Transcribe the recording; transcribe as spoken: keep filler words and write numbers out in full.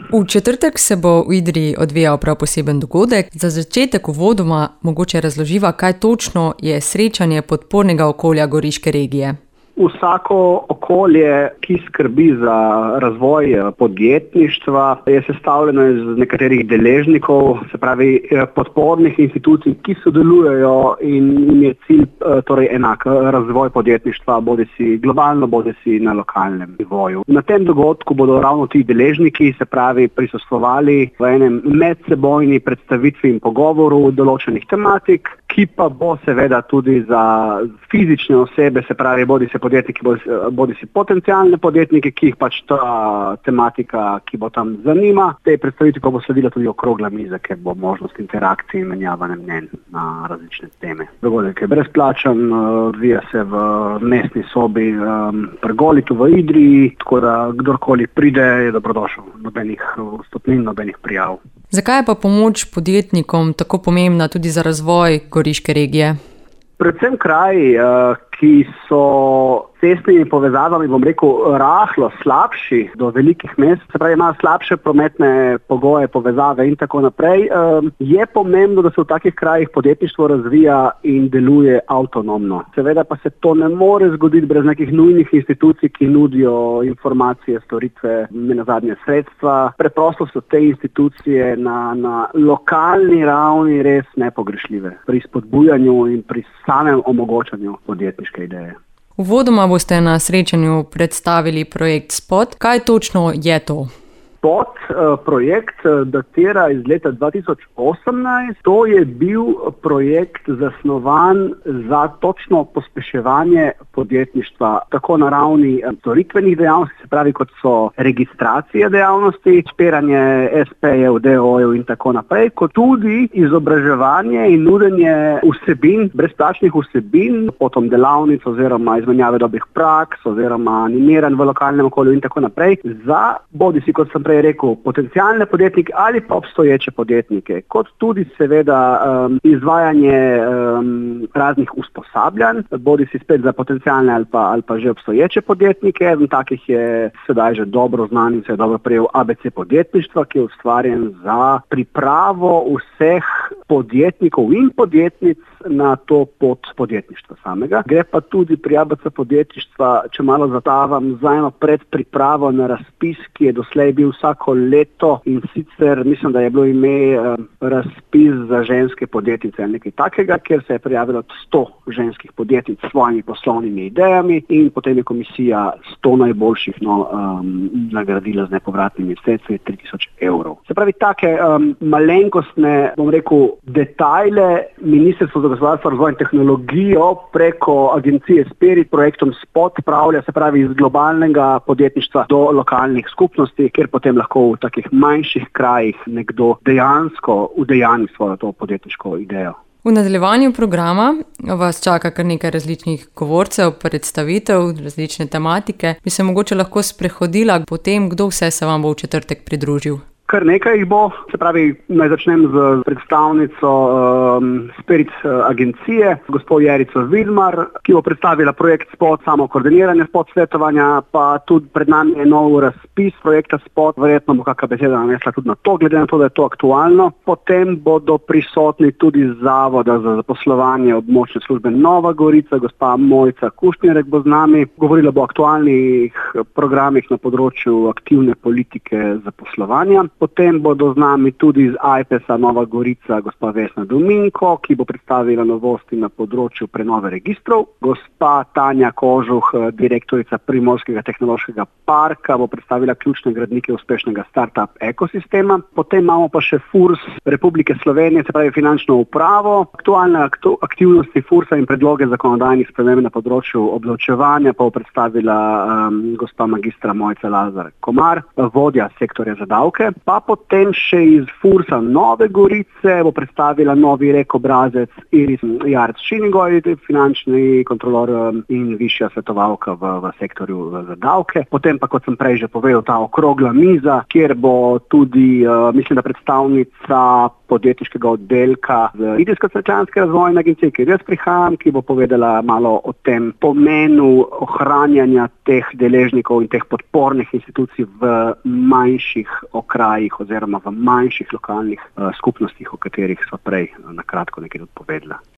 V četrtek se bo v Idriji odvijal prav poseben dogodek. Za začetek uvodoma mogoče razloživa, kaj točno je srečanje podpornega okolja Goriške regije. Vsako okolje, ki skrbi za razvoj podjetništva, je sestavljeno iz nekaterih deležnikov, se pravi podpornih institucij, ki sodelujejo in je cilj torej enak, razvoj podjetništva, bodisi globalno, bodisi na lokalnem nivoju. Na tem dogodku bodo ravno ti deležniki, se pravi, prisostvovali v enem medsebojni predstavitvi in pogovoru določenih tematik, ki pa bo seveda tudi za fizične osebe, se pravi, bodisi podjetniki, bodisi potencialne podjetnike, ki jih pač ta tematika, ki bo tam zanima. Tej predstavitvi pa bo sledila tudi okrogla miza, ker bo možnost interakcije in menjavanja mnenj na različne teme. Dogodek je brezplačen, odvija se v mestni sobi pri Golitu v Idriji, tako da kdorkoli pride, je dobrodošel. Nobenih vstopnin, nobenih prijav. Zakaj je pa pomoč podjetnikom tako pomembna tudi za razvoj Goriške regije? Predvsem kraji, ki so cestnimi povezavami, bom rekel, rahlo slabši do velikih mest, se pravi, imajo slabše prometne pogoje, povezave in tako naprej. Je pomembno, da se v takih krajih podjetništvo razvija in deluje avtonomno. Seveda pa se to ne more zgoditi brez nekih nujnih institucij, ki nudijo informacije, storitve, nenazadnje sredstva. Preprosto so te institucije na, na lokalni ravni res nepogrešljive pri spodbujanju in pri samem omogočanju podjetniške ideje. Uvodoma boste na srečanju predstavili projekt Spot. Kaj točno je to? Spot projekt datira iz leta dva tisoč osemnajst. To je bil projekt zasnovan za točno pospeševanje podjetništva, tako na ravni storitvenih dejavnosti, se pravi, kot so registracije dejavnosti, odpiranje es pe-jev, de o jev in tako naprej, kot tudi izobraževanje in nudenje vsebin, brezplačnih vsebin, potom delavnic oziroma izmenjave dobrih praks oziroma animiran v lokalnem okolju in tako naprej, za bodisi, kot sem prej rekel, potencialne podjetnike ali pa obstoječe podjetnike, kot tudi seveda um, izvajanje um, raznih usposabljanj, bodisi spet za potencialne ali pa, ali pa že obstoječe podjetnike. Eden takih je sedaj že dobro znan in se je dobro prijel A B C podjetništva, ki je ustvarjen za pripravo vseh podjetnikov in podjetnic na to pot podjetništva samega. Gre pa tudi pri A B C podjetništva, če malo zatavam, za eno predpripravo na razpis, ki je doslej bil vsako leto, in sicer mislim, da je bilo ime uh, razpis za ženske podjetnice ali nekaj takega, kjer se je prijavilo sto ženskih podjetnic s svojimi poslovnimi idejami in potem je komisija sto najboljših no, um, nagradila z nepovratnimi sredstvi tri tisoč evrov. Se pravi, take um, malenkostne, bom rekel, detajle Ministrstvo za gospodarstvo, razvoj in tehnologijo preko agencije Spirit projektom Spot pravlja, se pravi, iz globalnega podjetništva do lokalnih skupnosti, kjer potem lahko v takih manjših krajih nekdo dejansko udejani svojo to podjetniško idejo. V nadaljevanju programa vas čaka kar nekaj različnih govorcev, predstavitev, različne tematike. Bi se mogoče lahko sprehodila po tem, kdo vse se vam bo v četrtek pridružil? Kar nekaj jih bo, se pravi, naj začnem z predstavnico um, Spirit agencije, gospod Jerico Vidmar, ki bo predstavila projekt Spot, samo koordiniranje Spot svetovanja, pa tudi pred nami je nov razpis projekta Spot, verjetno bo kakšna beseda nanesla tudi na to, glede na to, da je to aktualno. Potem bodo prisotni tudi z Zavoda za zaposlovanje območne službe Nova Gorica, gospa Mojca Kušnjerek bo z nami, govorila bo o aktualnih programih na področju aktivne politike zaposlovanja. Potem bodo z nami tudi iz Ajpesa Nova Gorica gospa Vesna Dominko, ki bo predstavila novosti na področju prenove registrov. Gospa Tanja Kožuh, direktorica Primorskega tehnološkega parka, bo predstavila ključne gradnike uspešnega start-up ekosistema. Potem imamo pa še Furs Republike Slovenije, se pravi finančno upravo, aktualne aktivnosti Fursa in predloge zakonodajnih sprememb na področju obdavčevanja pa bo predstavila um, gospa magistra Mojca Lazar Komar, vodja sektorja za davke. Pa potem še iz Fursa Nove Gorice bo predstavila novi rek obrazec Iris Jarc Šinigoj, finančni kontrolor in višja svetovalka v, v sektorju za davke. Potem pa, kot sem prej že povedal, ta okrogla miza, kjer bo tudi, uh, mislim, da predstavnica podjetniškega oddelka z Idrijsko-Cerkljanske razvojne agencije, kjer jaz prihajam, ki bo povedala malo o tem pomenu ohranjanja teh deležnikov in teh podpornih institucij v manjših okrajih oziroma v manjših lokalnih uh, skupnostih, o katerih so prej uh, na kratko nekaj tudi povedala.